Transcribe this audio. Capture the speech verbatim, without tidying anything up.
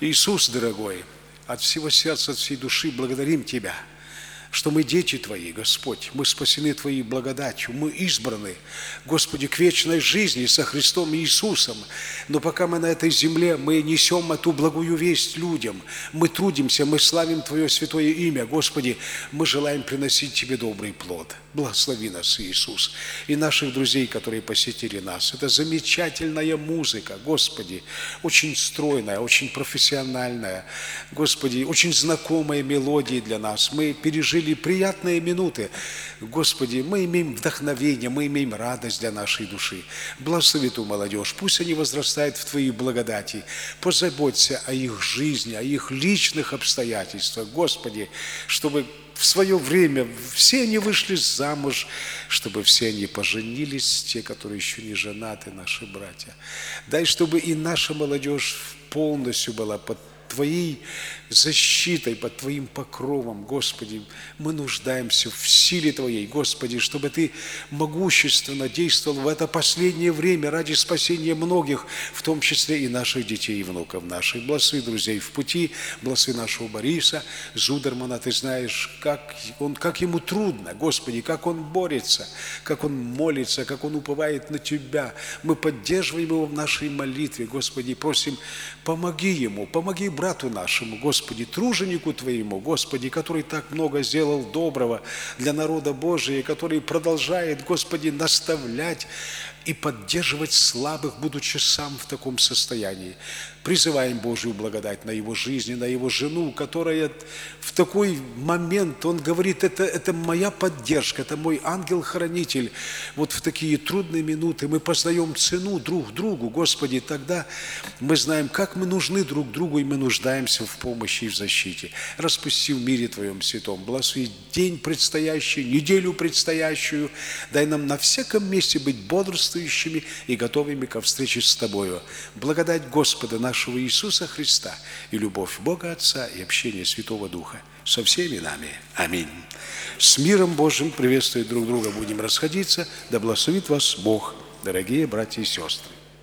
Иисус, дорогой, от всего сердца, от всей души благодарим Тебя, что мы дети Твои, Господь, мы спасены Твоей благодатью, мы избраны, Господи, к вечной жизни со Христом Иисусом. Но пока мы на этой земле, мы несем эту благую весть людям, мы трудимся, мы славим Твое святое имя, Господи, мы желаем приносить Тебе добрый плод. Благослови нас, Иисус, и наших друзей, которые посетили нас. Это замечательная музыка, Господи, очень стройная, очень профессиональная, Господи, очень знакомые мелодии для нас. Мы пережили приятные минуты, Господи, мы имеем вдохновение, мы имеем радость для нашей души. Благослови ту молодежь, пусть они возрастают в Твоей благодати, позаботься о их жизни, о их личных обстоятельствах, Господи, чтобы в свое время все они вышли замуж, чтобы все они поженились, те, которые еще не женаты, наши братья. Дай, чтобы и наша молодежь полностью была под Твоей защитой, под Твоим покровом, Господи. Мы нуждаемся в силе Твоей, Господи, чтобы Ты могущественно действовал в это последнее время ради спасения многих, в том числе и наших детей и внуков наших. Благослови друзей в пути, благослови нашего Бориса Зудермана. Ты знаешь, как, он, как ему трудно, Господи, как он борется, как он молится, как он уповает на Тебя. Мы поддерживаем его в нашей молитве, Господи, просим, помоги ему, помоги брату нашему, Господи, труженику Твоему, Господи, который так много сделал доброго для народа Божия, который продолжает, Господи, наставлять и поддерживать слабых, будучи сам в таком состоянии. Призываем Божию благодать на его жизнь, на его жену, которая в такой момент, он говорит, это, это моя поддержка, это мой ангел-хранитель. Вот в такие трудные минуты мы познаем цену друг другу, Господи, тогда мы знаем, как мы нужны друг другу, и мы нуждаемся в помощи и в защите. Распусти в мире Твоем святом, благослови день предстоящий, неделю предстоящую, дай нам на всяком месте быть бодрствующими и готовыми ко встрече с Тобою. Благодать Господа нашего Иисуса Христа и любовь Бога Отца и общение Святого Духа со всеми нами. Аминь. С миром Божьим приветствуя друг друга будем расходиться. Да благословит вас Бог, дорогие братья и сестры.